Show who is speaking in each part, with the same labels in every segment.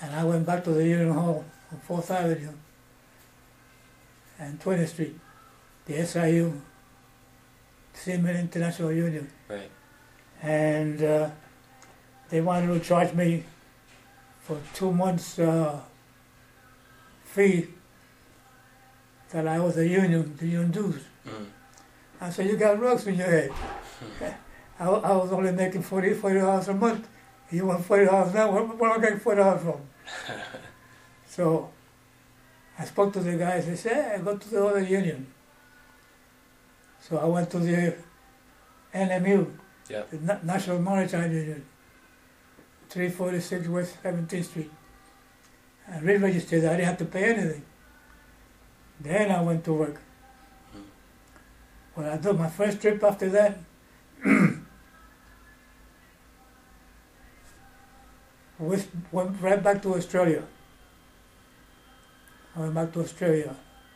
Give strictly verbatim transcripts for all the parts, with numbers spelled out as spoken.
Speaker 1: And I went back to the Union Hall on fourth Avenue and twentieth Street, the S I U, Seamen International Union.
Speaker 2: Right.
Speaker 1: And uh, they wanted to charge me for two months uh, fee that I was a union, the union dues.
Speaker 2: Mm.
Speaker 1: I said, you got rugs in your head. I, I was only making forty dollars a month. You want forty dollars now? Where, where am I getting forty dollars from? So I spoke to the guys. They said, hey, go to the other union. So I went to the N M U,
Speaker 2: Yep.
Speaker 1: the Na- National Maritime Union, three forty-six West seventeenth Street. I re-registered. I didn't have to pay anything. Then I went to work.
Speaker 2: Mm.
Speaker 1: When I did my first trip after that, went, went right back to Australia. I went back to Australia.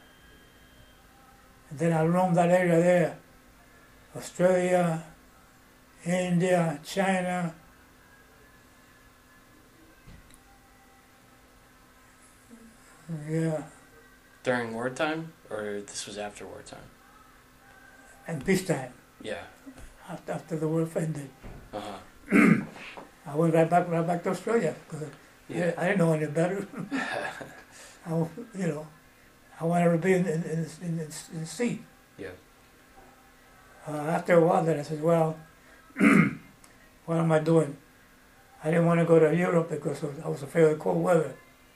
Speaker 1: And then I roamed that area there. Australia, India, China. Yeah,
Speaker 2: During wartime, or this was after wartime?
Speaker 1: and peacetime,
Speaker 2: Yeah.
Speaker 1: after, after the war ended.
Speaker 2: Uh huh.
Speaker 1: I went right back, right back to Australia because
Speaker 2: Yeah.
Speaker 1: I didn't know any better. I, wa- you know, I wanted to be in, in, in, in, in the sea.
Speaker 2: Yeah.
Speaker 1: Uh, after a while, then I said, well, what am I doing? I didn't want to go to Europe because of- I was afraid of the cold weather.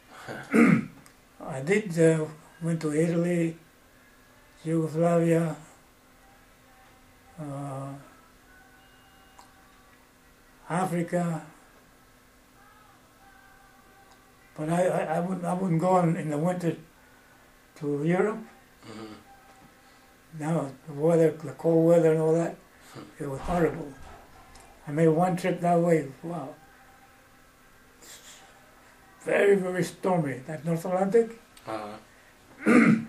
Speaker 1: I did uh, went to Italy, Yugoslavia, uh, Africa, but I, I, I wouldn't I wouldn't go in, in the winter to Europe.
Speaker 2: Mm-hmm.
Speaker 1: Now the weather, the cold weather and all that, it was horrible. I made one trip that way. Wow, very very stormy. That North Atlantic.
Speaker 2: Uh huh.